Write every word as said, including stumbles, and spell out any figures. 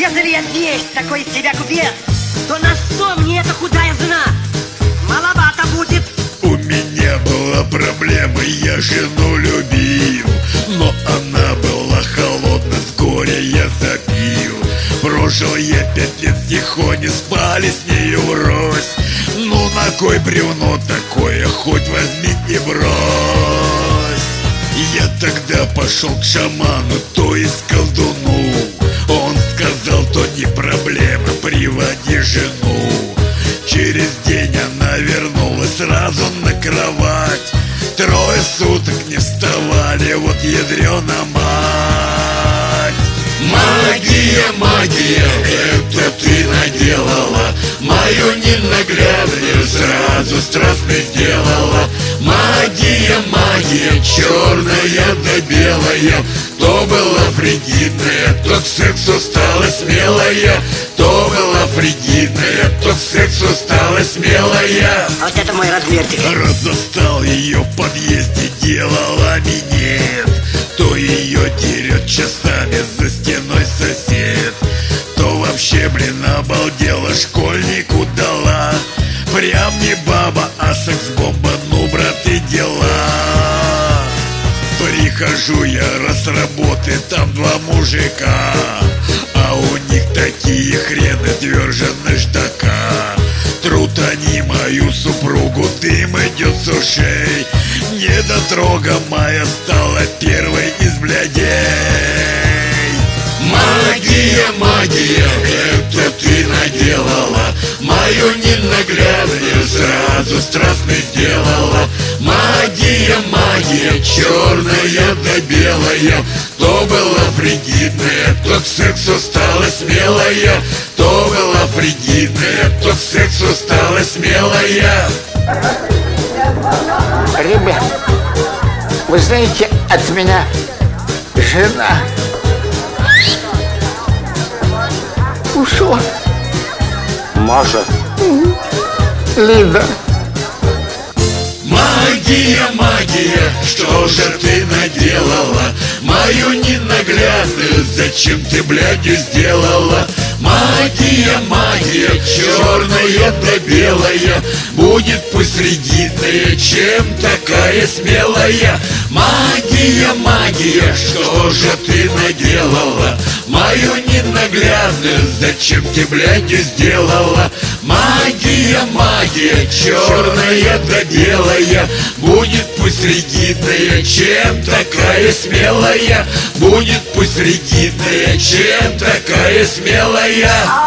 Ежели я есть такой из себя купец, то на что мне эта худая жена? Маловато будет. У меня была проблема, я жену любил, но она была холодна, с горя я запил. Прожил я пять лет с тихоней, спали с нею врозь. Ну на кой бревно такое, хоть возьми и брось. Я тогда пошел к шаману, то есть колдуну. Он сказал, то не проблема, приводи жену. Через день она вернулась сразу на кровать. Трое суток не вставали, вот ядрена мать. Магия, магия, это ты наделала. Мою ненаглядную сразу страстной сделала. Магия, магия, черная да белая. То была фригидная, то к сексу стала смелая. То была фригидная, то к сексу стала смелая. А вот это мой размерчик. Раз застал ее в подъезде, делала минет. То ее дерет часами за стеной сосед, то вообще, блин, обалдела, школьнику дала. Прям не баба, а секс-бомба, ну, брат, и дела. Прихожу я раз с работы, там два мужика, а у них такие хрены тверже наждака. Трут они мою супругу, дым идет с ушей. Недотрога моя стала первой из блядей. Магия, магия, это ты наделала. Мою ненаглядную сразу страстной сделала. Магия, магия, черная да белая. То была фригидная, то к сексу стала смелая. То была фригидная, то к сексу стала смелая. Ребят, вы знаете, от меня жена ушла. Маша. Лида. Магия, магия, что же ты наделала? Мою ненаглядную зачем ты, блядью, сделала? Магия, магия, черная да белая. Будет пусть фригидная, чем такая смелая. Магия, магия, что же ты наделала? Мою ненаглядную зачем ты, блядью, сделала? Магия, магия, черная да белая. Будет пусть ригидная, чем такая смелая. Будет пусть ригидная, чем такая смелая.